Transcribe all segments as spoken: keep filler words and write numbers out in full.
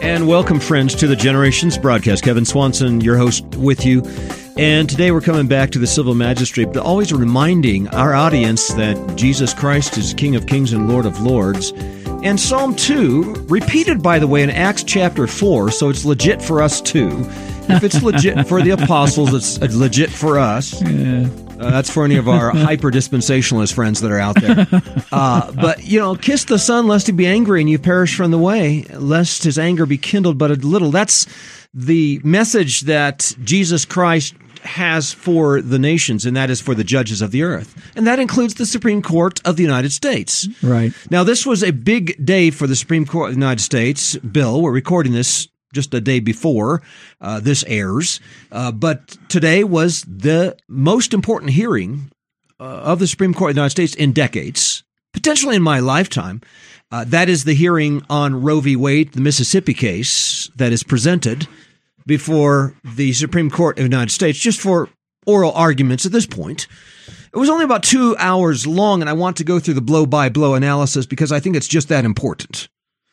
And welcome, friends, to the Generations broadcast. Kevin Swanson, your host, with you. And today we're coming back to the civil magistrate, but always reminding our audience that Jesus Christ is King of Kings and Lord of Lords. And Psalm two, repeated, by the way, in Acts chapter four, so it's legit for us too. If it's legit for the apostles, it's legit for us. Yeah. Uh, that's for any of our hyper-dispensationalist friends that are out there. Uh, but, you know, kiss the Son, lest he be angry and you perish from the way, lest his anger be kindled but a little. That's the message that Jesus Christ has for the nations, and that is for the judges of the earth. And that includes the Supreme Court of the United States. Right. Now, this was a big day for the Supreme Court of the United States. Bill, we're recording this just a day before uh, this airs. Uh, but today was the most important hearing uh, of the Supreme Court of the United States in decades, potentially in my lifetime. Uh, that is the hearing on Roe v. Wade, the Mississippi case that is presented before the Supreme Court of the United States, just for oral arguments at this point. It was only about two hours long, and I want to go through the blow-by-blow analysis because I think it's just that important.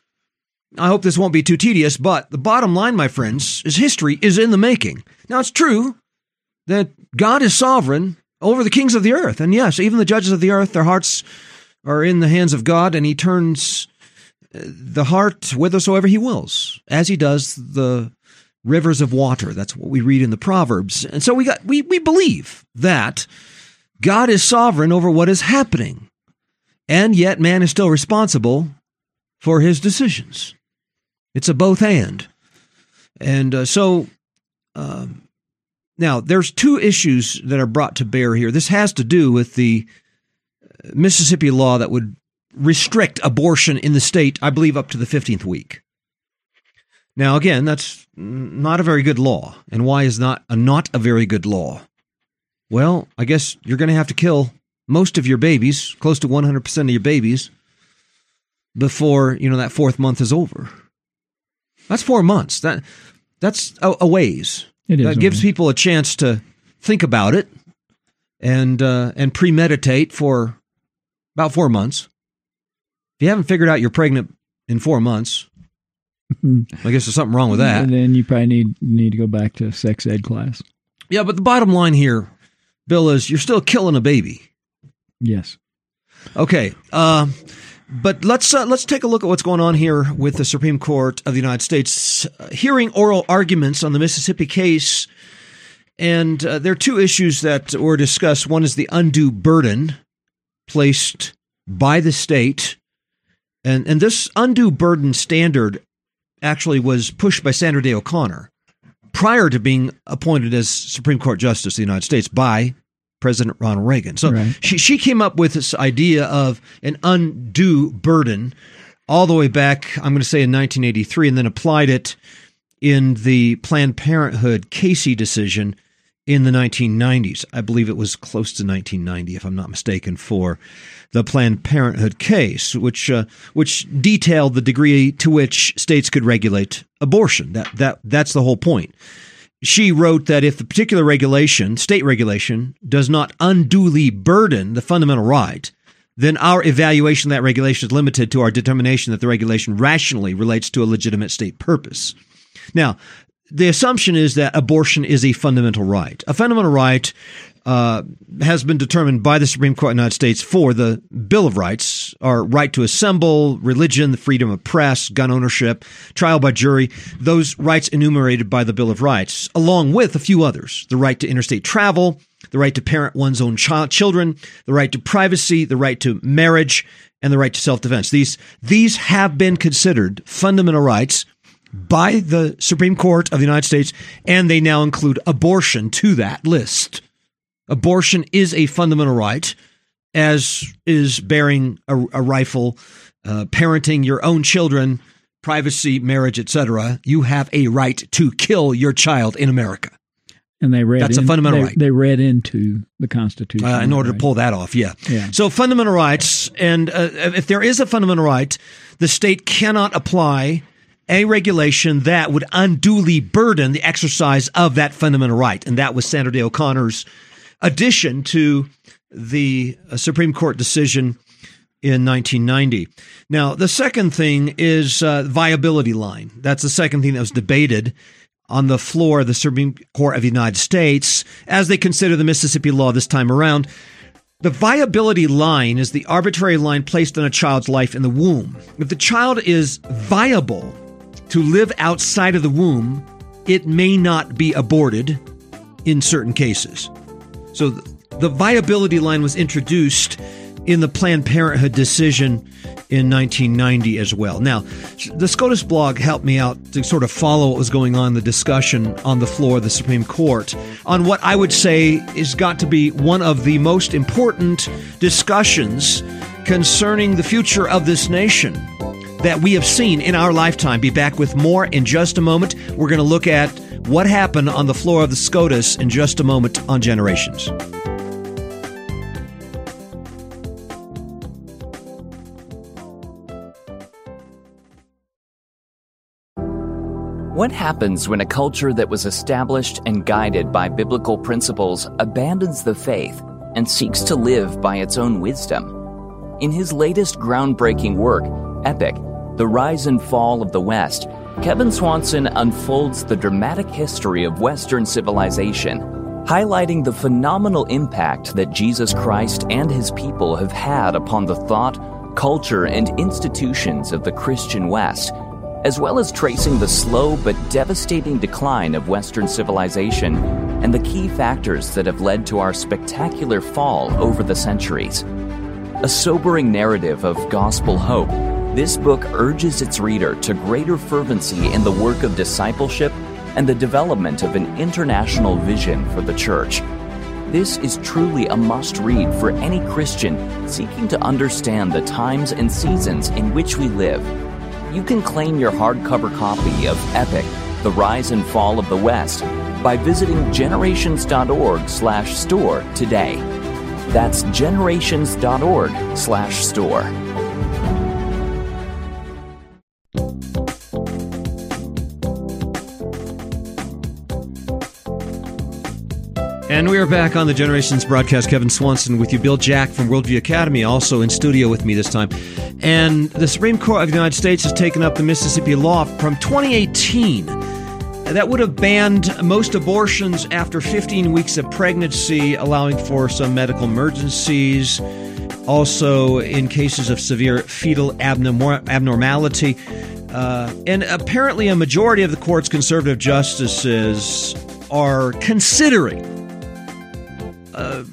I hope this won't be too tedious, but the bottom line, my friends, is history is in the making. Now, it's true that God is sovereign over the kings of the earth. And yes, even the judges of the earth, their hearts are in the hands of God, and he turns the heart whithersoever he wills, as he does the rivers of water. That's what we read in the Proverbs. And so we got we we believe that God is sovereign over what is happening, and yet man is still responsible for his decisions. It's a both and. And uh, so um, now there's two issues that are brought to bear here. This has to do with the Mississippi law that would restrict abortion in the state, I believe, up to the fifteenth week. Now, again, that's not a very good law. And why is not a not a very good law? Well, I guess you're going to have to kill most of your babies, close to one hundred percent of your babies, before, you know, that fourth month is over. That's four months. That That's a, a ways. It is. That gives people a chance to think about it and uh, and premeditate for about four months. If you haven't figured out you're pregnant in four months, I guess there's something wrong with that. And then you probably need need to go back to sex ed class. Yeah, but the bottom line here, Bill, is you're still killing a baby. Yes. Okay. Uh, but let's uh, let's take a look at what's going on here with the Supreme Court of the United States uh, hearing oral arguments on the Mississippi case. And uh, there are two issues that were discussed. One is the undue burden placed by the state. And, and this undue burden standard actually was pushed by Sandra Day O'Connor prior to being appointed as Supreme Court Justice of the United States by President Ronald Reagan. So right. she she came up with this idea of an undue burden all the way back, I'm going to say in nineteen eighty-three, and then applied it in the Planned Parenthood Casey decision in the nineteen nineties. I believe it was close to nineteen ninety, if I'm not mistaken, for the Planned Parenthood case, which uh, which detailed the degree to which states could regulate abortion. That that that's the whole point. She wrote that if the particular regulation, state regulation, does not unduly burden the fundamental right, then our evaluation of that regulation is limited to our determination that the regulation rationally relates to a legitimate state purpose. Now, the assumption is that abortion is a fundamental right. A fundamental right uh, has been determined by the Supreme Court of the United States for the Bill of Rights, our right to assemble, religion, the freedom of press, gun ownership, trial by jury, those rights enumerated by the Bill of Rights, along with a few others, the right to interstate travel, the right to parent one's own child, children, the right to privacy, the right to marriage, and the right to self-defense. These, these have been considered fundamental rights by the Supreme Court of the United States, and they now include abortion to that list. Abortion is a fundamental right, as is bearing a, a rifle, uh, parenting your own children, privacy, marriage, et cetera. You have a right to kill your child in America. And they read That's in, a fundamental they, right. They read into the Constitution. Uh, in order right. to pull that off, yeah. yeah. So fundamental rights, and uh, if there is a fundamental right, the state cannot apply a regulation that would unduly burden the exercise of that fundamental right. And that was Sandra Day O'Connor's addition to the Supreme Court decision in nineteen ninety. Now, the second thing is uh, viability line. That's the second thing that was debated on the floor of the Supreme Court of the United States as they consider the Mississippi law this time around. The viability line is the arbitrary line placed on a child's life in the womb. If the child is viable to live outside of the womb, it may not be aborted in certain cases. So the viability line was introduced in the Planned Parenthood decision in nineteen ninety as well. Now, the SCOTUS blog helped me out to sort of follow what was going on in the discussion on the floor of the Supreme Court on what I would say is got to be one of the most important discussions concerning the future of this nation that we have seen in our lifetime. Be back with more in just a moment. We're going to look at what happened on the floor of the SCOTUS in just a moment on Generations. What happens when a culture that was established and guided by biblical principles abandons the faith and seeks to live by its own wisdom? In his latest groundbreaking work, Epic: The Rise and Fall of the West, Kevin Swanson unfolds the dramatic history of Western civilization, highlighting the phenomenal impact that Jesus Christ and his people have had upon the thought, culture, and institutions of the Christian West, as well as tracing the slow but devastating decline of Western civilization and the key factors that have led to our spectacular fall over the centuries. A sobering narrative of gospel hope, this book urges its reader to greater fervency in the work of discipleship and the development of an international vision for the church. This is truly a must-read for any Christian seeking to understand the times and seasons in which we live. You can claim your hardcover copy of Epic: The Rise and Fall of the West by visiting generations.org slash store today. That's generations.org slash store. And we are back on the Generations broadcast. Kevin Swanson with you. Bill Jack from Worldview Academy also in studio with me this time. And the Supreme Court of the United States has taken up the Mississippi law from twenty eighteen. That would have banned most abortions after fifteen weeks of pregnancy, allowing for some medical emergencies. Also, in cases of severe fetal abnorm- abnormality. Uh, and apparently a majority of the court's conservative justices are considering Uh,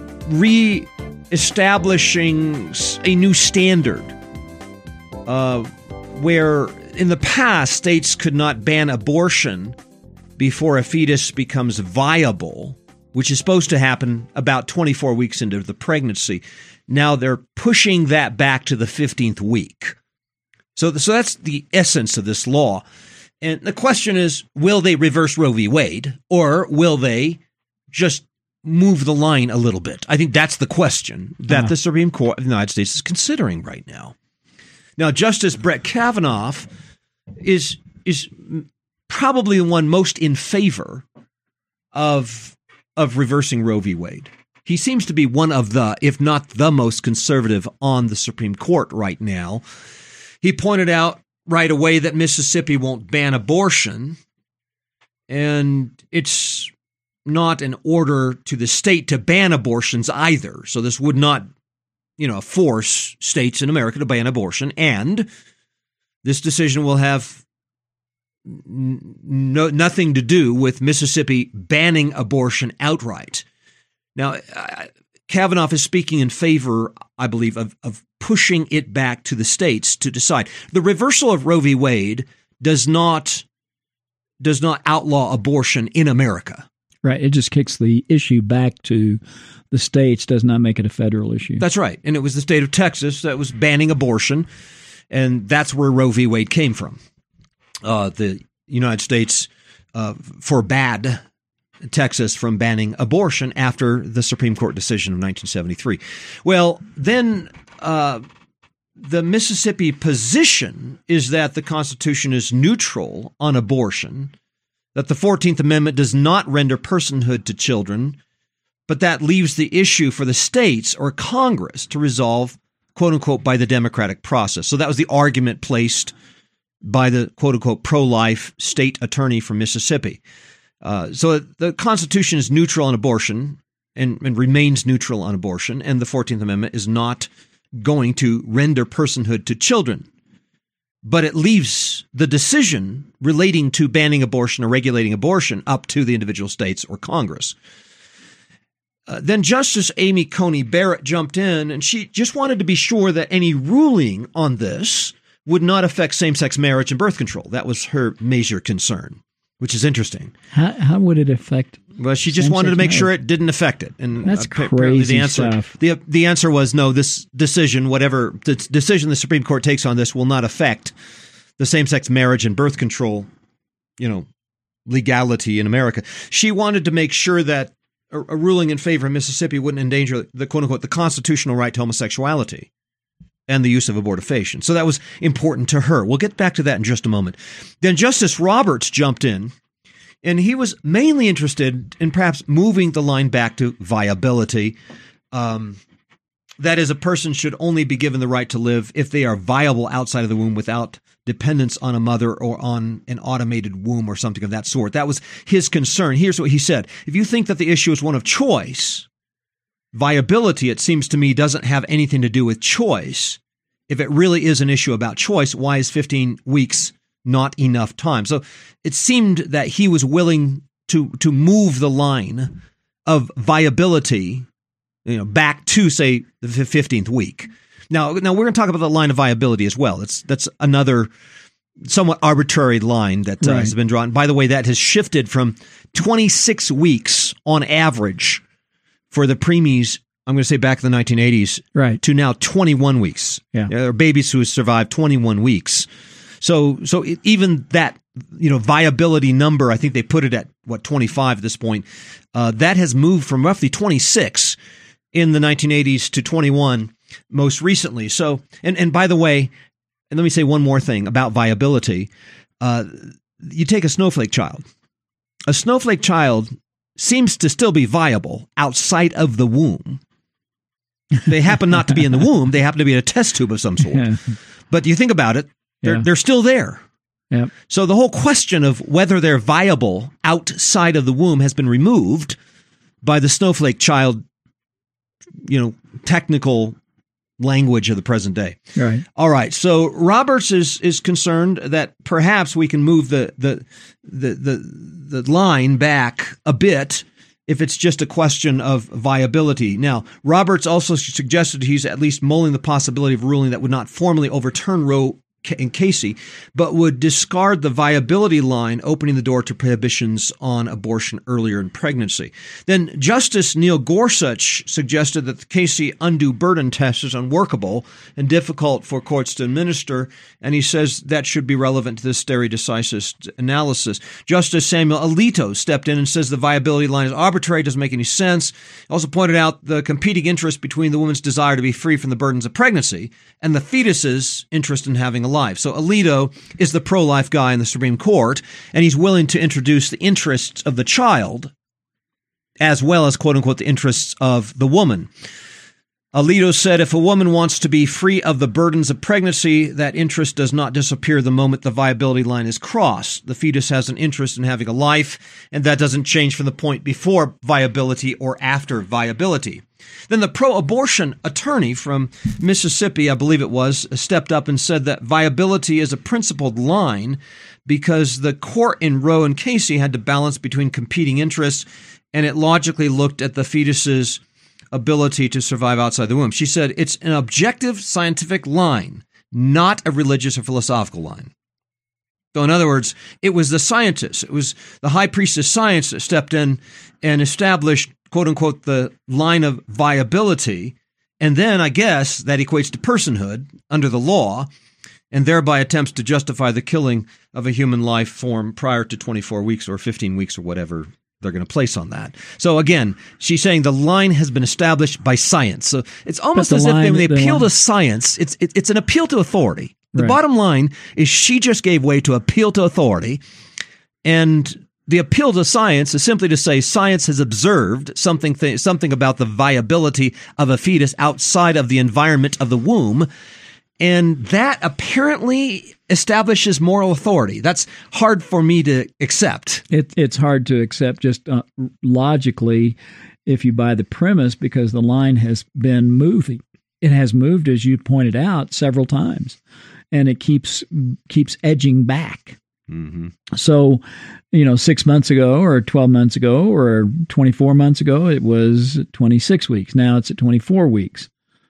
re-establishing a new standard uh, where in the past states could not ban abortion before a fetus becomes viable, which is supposed to happen about twenty-four weeks into the pregnancy. Now they're pushing that back to the fifteenth week. So, so that's the essence of this law. And the question is, will they reverse Roe v. Wade, or will they just move the line a little bit? I think that's the question that uh-huh. the Supreme Court of the United States is considering right now. Now, Justice Brett Kavanaugh is is probably the one most in favor of of reversing Roe v. Wade. He seems to be one of the, if not the most conservative on the Supreme Court right now. He pointed out right away that Mississippi won't ban abortion, and it's not an order to the state to ban abortions either. So this would not, you know, force states in America to ban abortion. And this decision will have no, nothing to do with Mississippi banning abortion outright. Now, Kavanaugh is speaking in favor, I believe, of, of pushing it back to the states to decide. The reversal of Roe v. Wade does not does not outlaw abortion in America. Right. It just kicks the issue back to the states, does not make it a federal issue. That's right. And it was the state of Texas that was banning abortion, and that's where Roe v. Wade came from. Uh, the United States uh, forbade Texas from banning abortion after the Supreme Court decision of nineteen seventy-three. Well, then uh, the Mississippi position is that the Constitution is neutral on abortion, that the fourteenth Amendment does not render personhood to children, but that leaves the issue for the states or Congress to resolve quote unquote, by the democratic process. So that was the argument placed by the quote unquote pro-life state attorney from Mississippi. Uh, so the Constitution is neutral on abortion and, and remains neutral on abortion, and the fourteenth Amendment is not going to render personhood to children. But it leaves the decision relating to banning abortion or regulating abortion up to the individual states or Congress. Uh, then Justice Amy Coney Barrett jumped in, and she just wanted to be sure that any ruling on this would not affect same-sex marriage and birth control. That was her major concern, which is interesting. How, how would it affect? Well, she just wanted to make marriage? sure it didn't affect it. And that's crazy the answer, stuff. The, the answer was no, this decision, whatever the decision the Supreme Court takes on this will not affect the same-sex marriage and birth control, you know, legality in America. She wanted to make sure that a, a ruling in favor of Mississippi wouldn't endanger the quote-unquote the constitutional right to homosexuality and the use of abortifacient. So that was important to her. We'll get back to that in just a moment. Then Justice Roberts jumped in, and he was mainly interested in perhaps moving the line back to viability. Um, that is, a person should only be given the right to live if they are viable outside of the womb without dependence on a mother or on an automated womb or something of that sort. That was his concern. Here's what he said. If you think that the issue is one of choice, viability, it seems to me, doesn't have anything to do with choice. If it really is an issue about choice, why is fifteen weeks not enough time? So it seemed that he was willing to to move the line of viability, you know, back to, say, the fifteenth week. Now, now we're going to talk about the line of viability as well. That's that's another somewhat arbitrary line that uh, right. has been drawn. By the way, that has shifted from twenty-six weeks on average for the preemies, I'm going to say back in the nineteen eighties, right, to now twenty-one weeks. Yeah. There are babies who have survived twenty-one weeks. So so it, even that, you know, viability number, I think they put it at, what, twenty-five at this point, uh, that has moved from roughly twenty-six in the nineteen eighties to twenty-one most recently. So, and, and by the way, and let me say one more thing about viability. Uh, you take a snowflake child. A snowflake child seems to still be viable outside of the womb. They happen not to be in the womb. They happen to be in a test tube of some sort. Yeah. But you think about it, they're, yeah. they're still there. Yep. So the whole question of whether they're viable outside of the womb has been removed by the snowflake child, you know, technical language of the present day. Right. All right. So Roberts is is concerned that perhaps we can move the the the the, the line back a bit if it's just a question of viability. Now, Roberts also suggested he's at least mulling the possibility of ruling that would not formally overturn Roe and Casey, but would discard the viability line, opening the door to prohibitions on abortion earlier in pregnancy. Then Justice Neil Gorsuch suggested that the Casey undue burden test is unworkable and difficult for courts to administer, and he says that should be relevant to this stare decisis analysis. Justice Samuel Alito stepped in and says the viability line is arbitrary, doesn't make any sense. He also pointed out the competing interest between the woman's desire to be free from the burdens of pregnancy and the fetus's interest in having a life. So Alito is the pro-life guy in the Supreme Court, and he's willing to introduce the interests of the child as well as, quote-unquote, the interests of the woman. Alito said if a woman wants to be free of the burdens of pregnancy, that interest does not disappear the moment the viability line is crossed. The fetus has an interest in having a life, and that doesn't change from the point before viability or after viability. Then the pro-abortion attorney from Mississippi, I believe it was, stepped up and said that viability is a principled line because the court in Roe and Casey had to balance between competing interests, and it logically looked at the fetus's ability to survive outside the womb. She said it's an objective scientific line, not a religious or philosophical line. So in other words, it was the scientists, it was the high priest of science that stepped in and established, quote unquote, the line of viability. And then I guess that equates to personhood under the law and thereby attempts to justify the killing of a human life form prior to twenty-four weeks or fifteen weeks or whatever they're going to place on that. So again, she's saying the line has been established by science. So it's almost as if they, when they appeal to science, it's it, it's an appeal to authority. The right. bottom line is she just gave way to appeal to authority, and the appeal to science is simply to say science has observed something th- something about the viability of a fetus outside of the environment of the womb, and that apparently establishes moral authority. That's hard for me to accept. It, it's hard to accept just uh, logically if you buy the premise, because the line has been moving. It has moved, as you pointed out, several times, and it keeps keeps edging back. Mm-hmm. So, you know, six months ago or twelve months ago or twenty-four months ago, it was twenty-six weeks. Now it's at twenty-four weeks.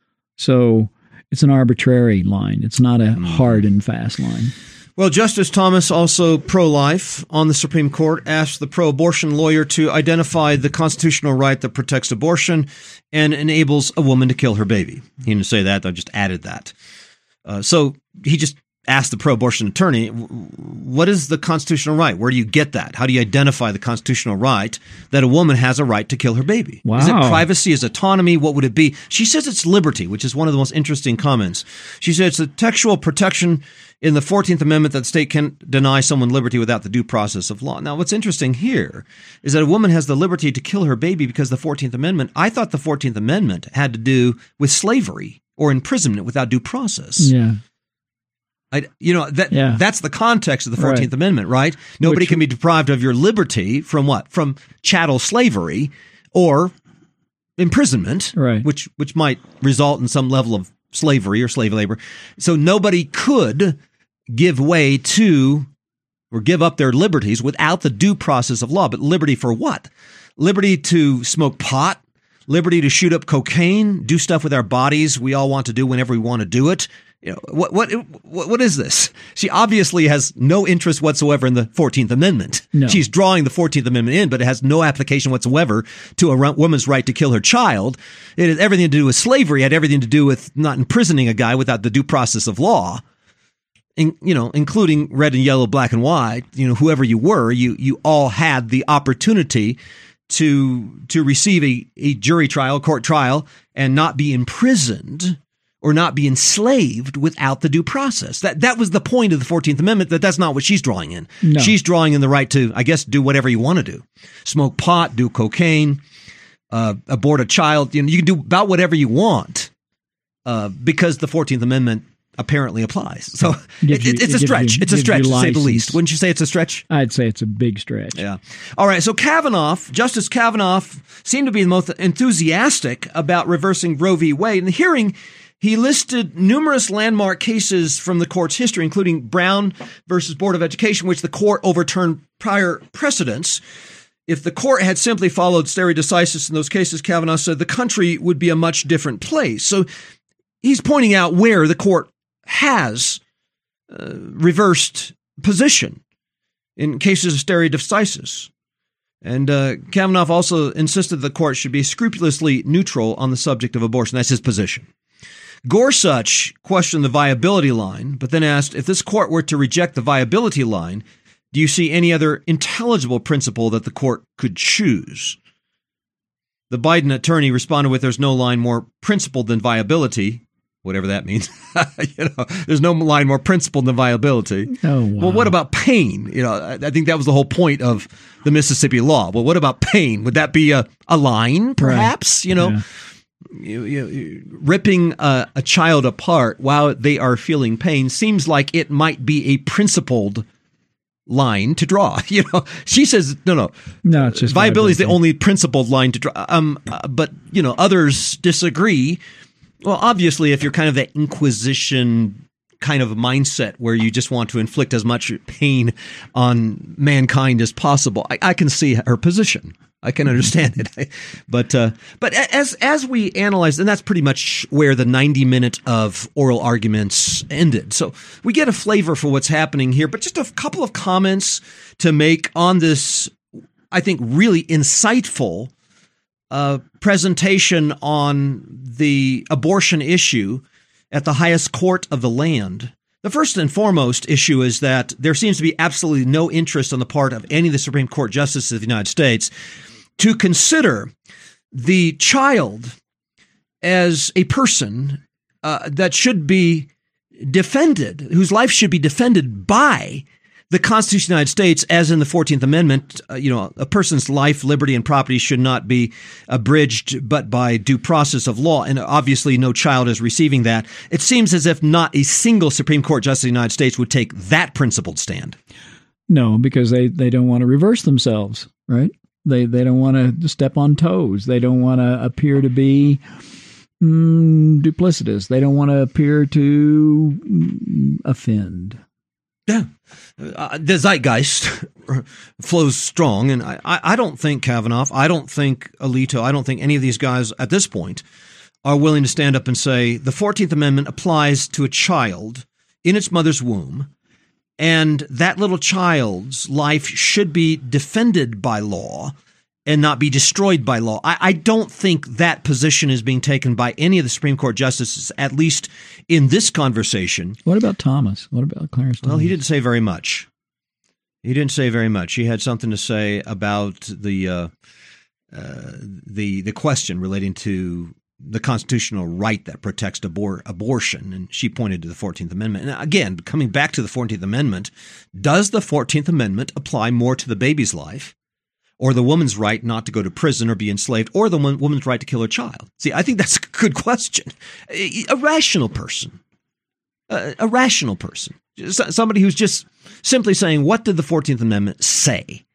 So it's an arbitrary line. It's not a hard and fast line. Well, Justice Thomas, also pro-life on the Supreme Court, asked the pro-abortion lawyer to identify the constitutional right that protects abortion and enables a woman to kill her baby. He didn't say that. I just added that. Uh, so he just asked the pro-abortion attorney, what is the constitutional right? Where do you get that? How do you identify the constitutional right that a woman has a right to kill her baby? Wow. Is it privacy? Is it autonomy? What would it be? She says it's liberty, which is one of the most interesting comments. She said it's a textual protection in the fourteenth Amendment that the state can deny someone liberty without the due process of law. Now, what's interesting here is that a woman has the liberty to kill her baby because the fourteenth Amendment, I thought the fourteenth Amendment had to do with slavery or imprisonment without due process. Yeah. I, you know, that Yeah. that's the context of the fourteenth Right. Amendment, right? Nobody Which- can be deprived of your liberty from what? From chattel slavery or imprisonment, Right. which which might result in some level of slavery or slave labor. So nobody could give way to or give up their liberties without the due process of law. But liberty for what? Liberty to smoke pot, liberty to shoot up cocaine, do stuff with our bodies we all want to do whenever we want to do it. You know, what what what what is this? She obviously has no interest whatsoever in the fourteenth Amendment. No. She's drawing the fourteenth Amendment in, but it has no application whatsoever to a woman's right to kill her child. It has everything to do with slavery. It had everything to do with not imprisoning a guy without the due process of law. In, you know, including red and yellow, black and white. You know, whoever you were, you you all had the opportunity to to receive a, a jury trial, court trial, and not be imprisoned or not be enslaved without the due process. That that was the point of the fourteenth Amendment, that that's not what she's drawing in. No. She's drawing in the right to, I guess, do whatever you want to do. Smoke pot, do cocaine, uh, abort a child. You know, you can do about whatever you want uh, because the fourteenth Amendment apparently applies. So Gives it, you- it's a it gives stretch. you- It's a gives stretch, you to say the license. least. Wouldn't you say it's a stretch? I'd say it's a big stretch. Yeah. All right. So Kavanaugh, Justice Kavanaugh, seemed to be the most enthusiastic about reversing Roe v. Wade. In the hearing, he listed numerous landmark cases from the court's history, including Brown versus Board of Education, which the court overturned prior precedents. If the court had simply followed stare decisis in those cases, Kavanaugh said the country would be a much different place. So he's pointing out where the court has uh, reversed position in cases of stare decisis. And uh, Kavanaugh also insisted the court should be scrupulously neutral on the subject of abortion. That's his position. Gorsuch questioned the viability line, but then asked, if this court were to reject the viability line, do you see any other intelligible principle that the court could choose? The Biden attorney responded with, there's no line more principled than viability, whatever that means. you know, there's no line more principled than viability. Oh, wow. Well, what about pain? You know, I, I think that was the whole point of the Mississippi law. Well, what about pain? Would that be a, a line, perhaps? Right. You know, Yeah. you, you, you- ripping a, a child apart while they are feeling pain seems like it might be a principled line to draw. You know, she says, no, no, No, it's just viability is the viability. only principled line to draw. Um, uh, but, you know, others disagree. Well, obviously, if you're kind of that Inquisition kind of mindset where you just want to inflict as much pain on mankind as possible, I, I can see her position. I can understand it. But uh, but as as we analyze, and that's pretty much where the ninety minute of oral arguments ended. So we get a flavor for what's happening here. But just a couple of comments to make on this, I think, really insightful uh, presentation on the abortion issue at the highest court of the land. The first and foremost issue is that there seems to be absolutely no interest on the part of any of the Supreme Court justices of the United States to consider the child as a person uh, that should be defended, whose life should be defended by the Constitution of the United States, as in the fourteenth Amendment, uh, you know, a person's life, liberty, and property should not be abridged but by due process of law. And obviously no child is receiving that. It seems as if not a single Supreme Court justice of the United States would take that principled stand. No, because they, they don't want to reverse themselves, right? They they don't want to step on toes. They don't want to appear to be mm, duplicitous. They don't want to appear to mm, offend. Yeah. Uh, the zeitgeist flows strong, and I, I don't think Kavanaugh, I don't think Alito, I don't think any of these guys at this point are willing to stand up and say the fourteenth Amendment applies to a child in its mother's womb, and that little child's life should be defended by law and not be destroyed by law. I, I don't think that position is being taken by any of the Supreme Court justices, at least in this conversation. What about Thomas? What about Clarence Thomas? Well, he didn't say very much. He didn't say very much. He had something to say about the uh, uh, the the question relating to the constitutional right that protects abor- abortion, and she pointed to the fourteenth Amendment. And again, coming back to the fourteenth Amendment, does the fourteenth Amendment apply more to the baby's life, or the woman's right not to go to prison or be enslaved, or the woman's right to kill her child? See, I think that's a good question. A rational person, a, a rational person, somebody who's just simply saying, what did the fourteenth Amendment say?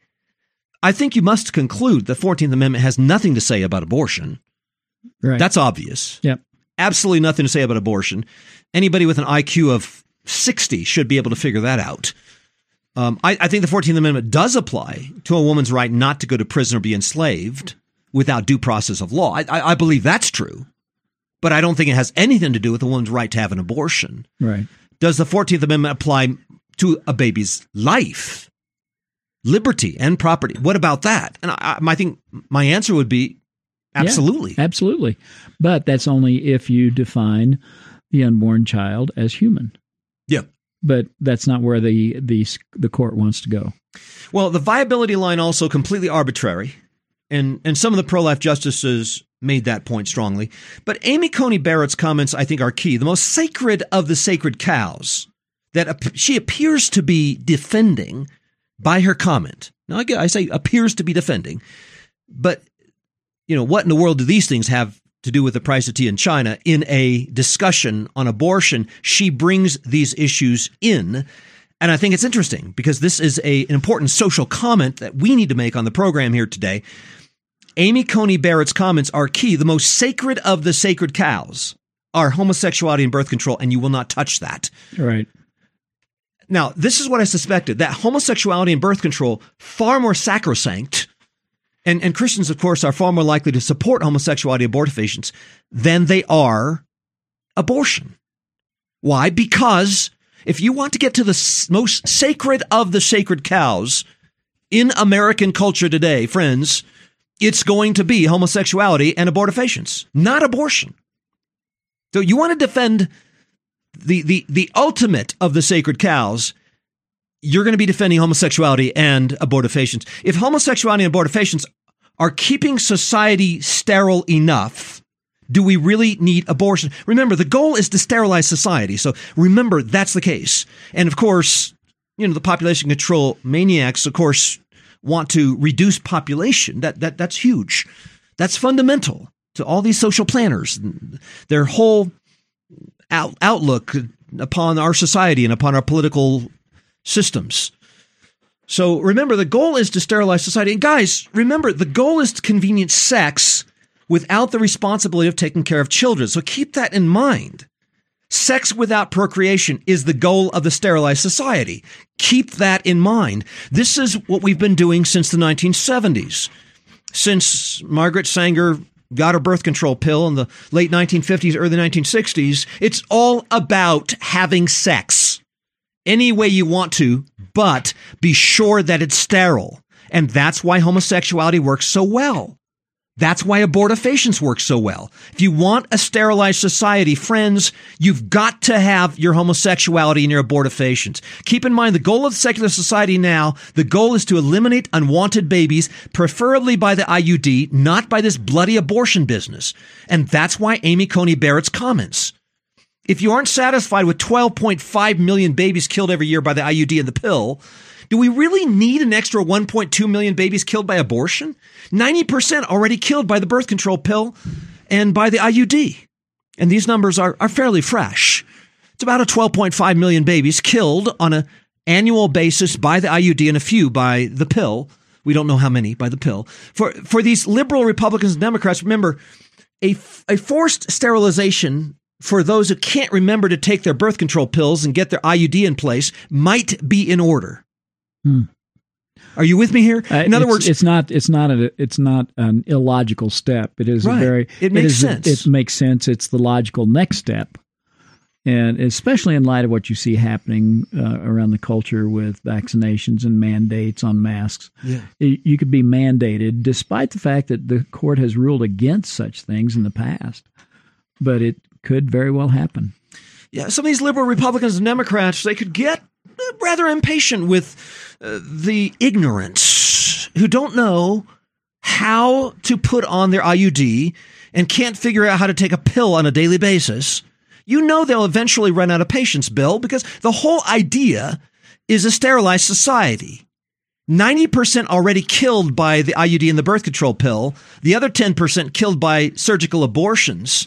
I think you must conclude the fourteenth Amendment has nothing to say about abortion. Right. That's obvious. Yep. Absolutely nothing to say about abortion. Anybody with an I Q of sixty should be able to figure that out. Um, I, I think the fourteenth Amendment does apply to a woman's right not to go to prison or be enslaved without due process of law. I, I, I believe that's true, but I don't think it has anything to do with a woman's right to have an abortion. Right. Does the fourteenth Amendment apply to a baby's life, liberty, and property? What about that? And I, I think my answer would be absolutely. Yeah, absolutely. But that's only if you define the unborn child as human. Yeah. But that's not where the, the the court wants to go. Well, the viability line also completely arbitrary, and and some of the pro-life justices made that point strongly. But Amy Coney Barrett's comments, I think, are key. The most sacred of the sacred cows that she appears to be defending by her comment. Now, again, I say appears to be defending, but you know, what in the world do these things have to do with the price of tea in China? In a discussion on abortion, she brings these issues in. And I think it's interesting because this is a, an important social comment that we need to make on the program here today. Amy Coney Barrett's comments are key. The most sacred of the sacred cows are homosexuality and birth control, and you will not touch that. Right. Now, this is what I suspected, that homosexuality and birth control, far more sacrosanct. And, and Christians, of course, are far more likely to support homosexuality abortifacients than they are abortion. Why? Because if you want to get to the most sacred of the sacred cows in American culture today, friends, it's going to be homosexuality and abortifacients, not abortion. So you want to defend the, the, the ultimate of the sacred cows, you're going to be defending homosexuality and abortifacients. If homosexuality and abortifacients are keeping society sterile enough, do we really need abortion? Remember, the goal is to sterilize society. So remember, that's the case. And of course, you know, the population control maniacs, of course, want to reduce population. That that that's huge. That's fundamental to all these social planners. Their whole out, outlook upon our society and upon our political systems. So remember, the goal is to sterilize society. And guys, remember, the goal is to convenience sex without the responsibility of taking care of children. So keep that in mind. Sex without procreation is the goal of the sterilized society. Keep that in mind. This is what we've been doing since the nineteen seventies. Since Margaret Sanger got her birth control pill in the late nineteen fifties, early nineteen sixties, it's all about having sex any way you want to, but be sure that it's sterile. And that's why homosexuality works so well. That's why abortifacients work so well. If you want a sterilized society, friends, you've got to have your homosexuality and your abortifacients. Keep in mind, the goal of secular society now, the goal is to eliminate unwanted babies, preferably by the I U D, not by this bloody abortion business. And that's why Amy Coney Barrett's comments. if you aren't satisfied with twelve point five million babies killed every year by the I U D and the pill, do we really need an extra one point two million babies killed by abortion? ninety percent already killed by the birth control pill and by the I U D. And these numbers are, are fairly fresh. It's about a twelve point five million babies killed on an annual basis by the I U D and a few by the pill. We don't know how many by the pill. For for these liberal Republicans and Democrats, remember, a, a forced sterilization for those who can't remember to take their birth control pills and get their I U D in place might be in order. Hmm. Are you with me here? In uh, other it's, words, it's not it's not a, it's not an illogical step. It is right. a very it makes it is, sense. It makes sense. It's the logical next step, and especially in light of what you see happening uh, around the culture with vaccinations and mandates on masks. Yeah. You could be mandated, despite the fact that the court has ruled against such things in the past, but it could very well happen. Yeah, some of these liberal Republicans and Democrats, they could get rather impatient with uh, the ignorance who don't know how to put on their I U D and can't figure out how to take a pill on a daily basis. You know they'll eventually run out of patience, Bill, because the whole idea is a sterilized society. ninety percent already killed by the I U D and the birth control pill, the other ten percent killed by surgical abortions.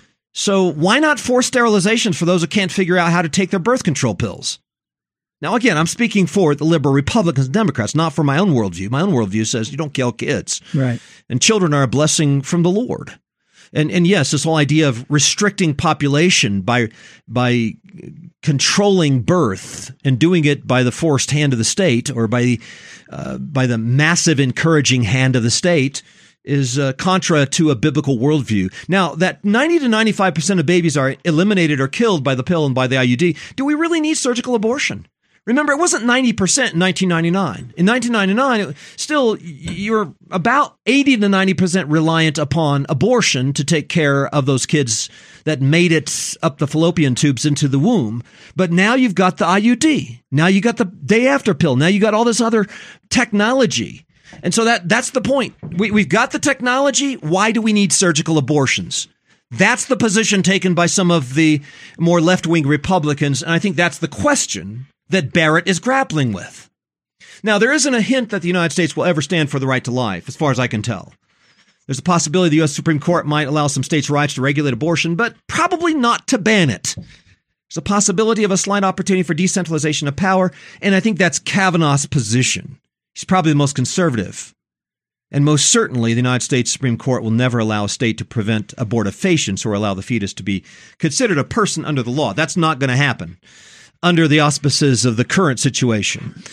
So why not force sterilizations for those who can't figure out how to take their birth control pills? Now, again, I'm speaking for the liberal Republicans and Democrats, not for my own worldview. My own worldview says you don't kill kids. Right. And children are a blessing from the Lord. And and yes, this whole idea of restricting population by by controlling birth and doing it by the forced hand of the state or by uh, by the massive encouraging hand of the state is uh, contra to a biblical worldview. Now, that ninety to ninety-five percent of babies are eliminated or killed by the pill and by the I U D. Do we really need surgical abortion? Remember, it wasn't ninety percent in nineteen ninety-nine. In nineteen ninety-nine, it, still, you're about eighty to ninety percent reliant upon abortion to take care of those kids that made it up the fallopian tubes into the womb. But now you've got the I U D. Now you got the day after pill. Now you got all this other technology. And so that that's the point. We, we've got the technology. Why do we need surgical abortions? That's the position taken by some of the more left-wing Republicans. And I think that's the question that Barrett is grappling with. Now, there isn't a hint that the United States will ever stand for the right to life, as far as I can tell. There's a possibility the U S Supreme Court might allow some states' rights to regulate abortion, but probably not to ban it. There's a possibility of a slight opportunity for decentralization of power, and I think that's Kavanaugh's position. He's probably the most conservative. And most certainly, the United States Supreme Court will never allow a state to prevent abortifacients or allow the fetus to be considered a person under the law. That's not going to happen under the auspices of the current situation.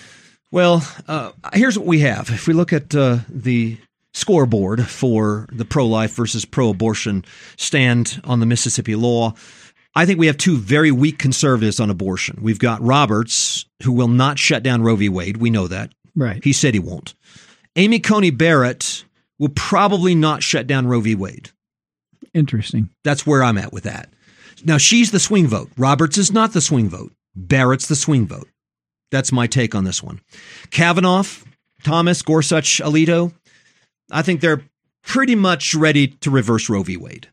Well, uh, here's what we have. If we look at uh, the scoreboard for the pro-life versus pro-abortion stand on the Mississippi law, I think we have two very weak conservatives on abortion. We've got Roberts, who will not shut down Roe v. Wade. We know that. Right. He said he won't. Amy Coney Barrett will probably not shut down Roe v. Wade. Interesting. That's where I'm at with that. Now, she's the swing vote. Roberts is not the swing vote. Barrett's the swing vote. That's my take on this one. Kavanaugh, Thomas, Gorsuch, Alito, I think they're pretty much ready to reverse Roe v. Wade.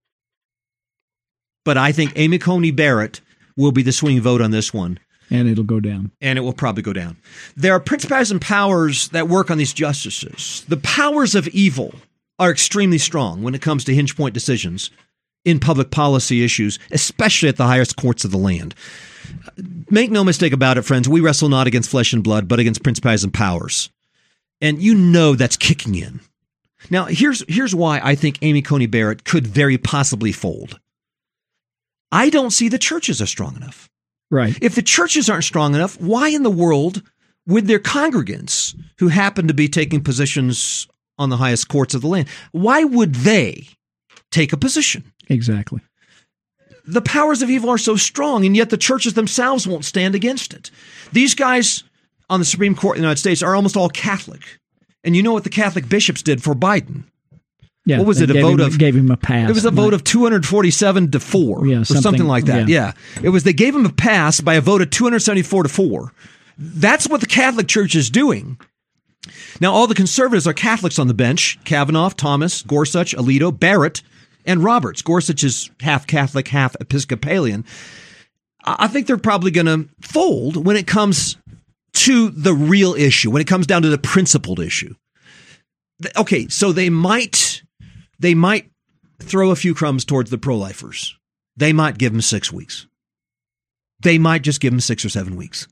But I think Amy Coney Barrett will be the swing vote on this one. And it'll go down. And it will probably go down. There are principalities and powers that work on these justices. The powers of evil are extremely strong when it comes to hinge point decisions in public policy issues, especially at the highest courts of the land. Make no mistake about it, friends. We wrestle not against flesh and blood, but against principalities and powers. And you know that's kicking in. Now, here's here's why I think Amy Coney Barrett could very possibly fold. I don't see the churches are strong enough. Right. If the churches aren't strong enough, why in the world would their congregants, who happen to be taking positions on the highest courts of the land, why would they take a position? Exactly. The powers of evil are so strong, and yet the churches themselves won't stand against it. These guys on the Supreme Court of the United States are almost all Catholic. And you know what the Catholic bishops did for Biden? Yeah, what was it? A vote him, of gave him a pass. It was a vote of two hundred forty-seven to four, yeah, or something, something like that. Yeah. yeah, it was. They gave him a pass by a vote of two hundred seventy-four to four. That's what the Catholic Church is doing. Now, all the conservatives are Catholics on the bench: Kavanaugh, Thomas, Gorsuch, Alito, Barrett, and Roberts. Gorsuch is half Catholic, half Episcopalian. I think they're probably going to fold when it comes to the real issue, when it comes down to the principled issue. Okay, so they might they might throw a few crumbs towards the pro-lifers. They might give them six weeks. They might just give them six or seven weeks.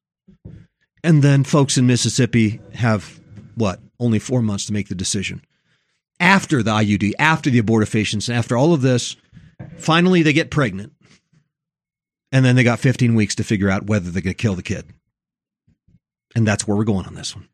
And then folks in Mississippi have, what, only four months to make the decision. After the I U D, after the abortifacients, after all of this, finally they get pregnant. And then they got fifteen weeks to figure out whether they're going to kill the kid. And that's where we're going on this one.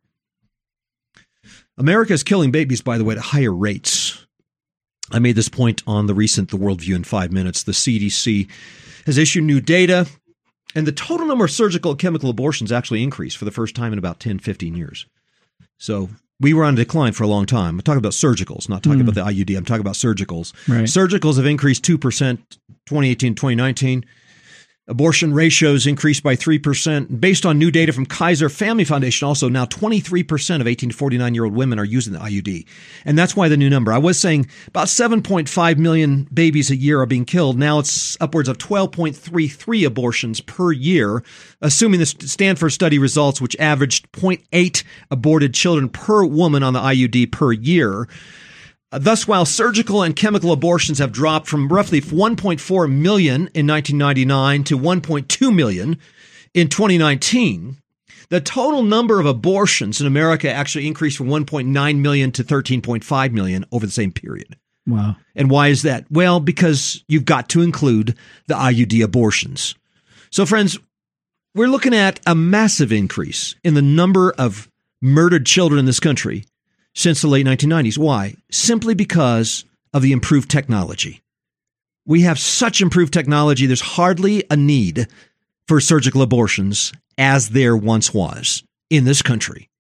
America is killing babies, by the way, at higher rates. I made this point on the recent The Worldview in five minutes. The C D C has issued new data, and the total number of surgical and chemical abortions actually increased for the first time in about ten, fifteen years. So we were on decline for a long time. I'm talking about surgicals, not talking mm. about the I U D. I'm talking about surgicals. Right. Surgicals have increased two percent twenty eighteen, twenty nineteen. Abortion ratios increased by three percent. Based on new data from Kaiser Family Foundation, also now twenty-three percent of eighteen to forty-nine-year-old women are using the I U D. And that's why the new number. I was saying about seven point five million babies a year are being killed. Now it's upwards of twelve point three three abortions per year, assuming the Stanford study results, which averaged zero point eight aborted children per woman on the I U D per year. Thus, while surgical and chemical abortions have dropped from roughly one point four million in nineteen ninety-nine to one point two million in twenty nineteen, the total number of abortions in America actually increased from one point nine million to thirteen point five million over the same period. Wow. And why is that? Well, because you've got to include the I U D abortions. So, friends, we're looking at a massive increase in the number of murdered children in this country since the late nineteen nineties. Why? Simply because of the improved technology. We have such improved technology, there's hardly a need for surgical abortions as there once was in this country.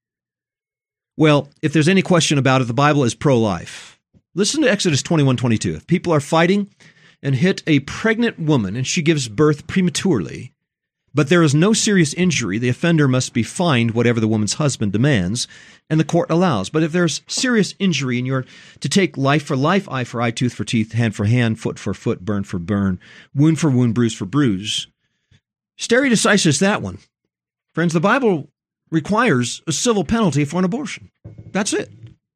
Well, if there's any question about it, the Bible is pro-life. Listen to Exodus twenty-one twenty-two. If people are fighting and hit a pregnant woman and she gives birth prematurely, but there is no serious injury, the offender must be fined whatever the woman's husband demands, and the court allows. But if there's serious injury and you're to take life for life, eye for eye, tooth for teeth, hand for hand, foot for foot, burn for burn, wound for wound, bruise for bruise, stare decisis that one. Friends, the Bible requires a civil penalty for an abortion. That's it.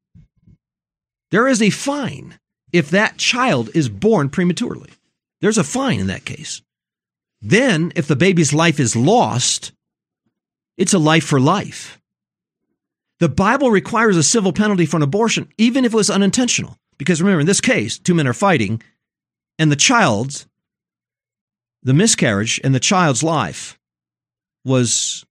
There is a fine if that child is born prematurely. There's a fine in that case. Then, if the baby's life is lost, it's a life for life. The Bible requires a civil penalty for an abortion, even if it was unintentional. Because remember, in this case, two men are fighting, and the child's, the miscarriage and the child's life was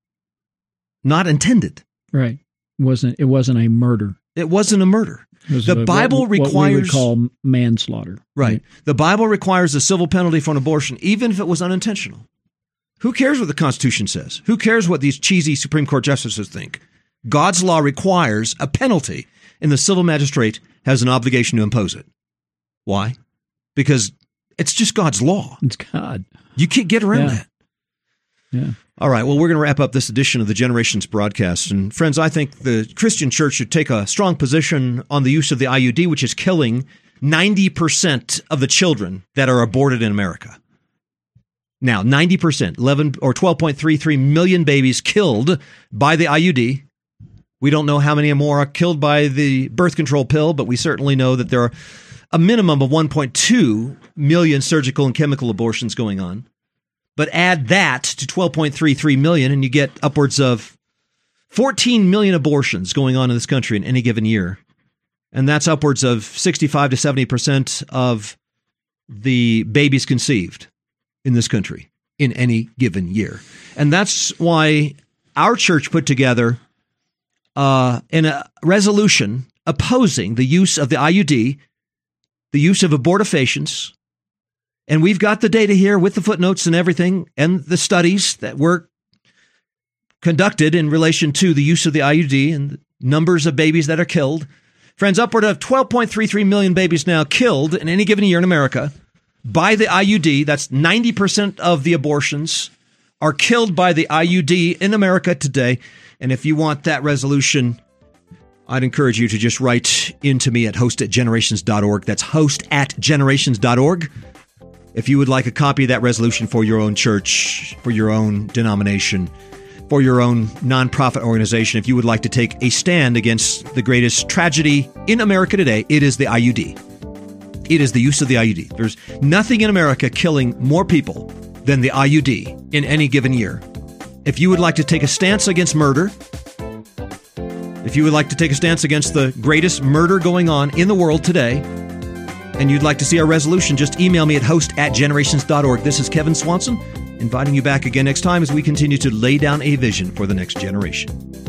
not intended. Right. It wasn't, it wasn't a murder. It wasn't a murder. The a, Bible what, requires what we would call manslaughter. Right. right. The Bible requires a civil penalty for an abortion, even if it was unintentional. Who cares what the Constitution says? Who cares what these cheesy Supreme Court justices think? God's law requires a penalty, and the civil magistrate has an obligation to impose it. Why? Because it's just God's law. It's God. You can't get around yeah. that. Yeah. All right, well, we're going to wrap up this edition of the Generations broadcast. And friends, I think the Christian church should take a strong position on the use of the I U D, which is killing ninety percent of the children that are aborted in America. Now, ninety percent, eleven or twelve point three three million babies killed by the I U D. We don't know how many more are killed by the birth control pill, but we certainly know that there are a minimum of one point two million surgical and chemical abortions going on. But add that to twelve point three three million, and you get upwards of fourteen million abortions going on in this country in any given year. And that's upwards of sixty-five to seventy percent of the babies conceived in this country in any given year. And that's why our church put together uh, in a resolution opposing the use of the I U D, the use of abortifacients. And we've got the data here with the footnotes and everything, and the studies that were conducted in relation to the use of the I U D and the numbers of babies that are killed. Friends, upward of twelve point three three million babies now killed in any given year in America by the I U D. That's ninety percent of the abortions are killed by the I U D in America today. And if you want that resolution, I'd encourage you to just write into me at host at generations dot org. That's host at generations dot org. If you would like a copy of that resolution for your own church, for your own denomination, for your own nonprofit organization, if you would like to take a stand against the greatest tragedy in America today, it is the I U D. It is the use of the I U D. There's nothing in America killing more people than the I U D in any given year. If you would like to take a stance against murder, if you would like to take a stance against the greatest murder going on in the world today, and you'd like to see our resolution, just email me at host at generations dot org. This is Kevin Swanson, inviting you back again next time as we continue to lay down a vision for the next generation.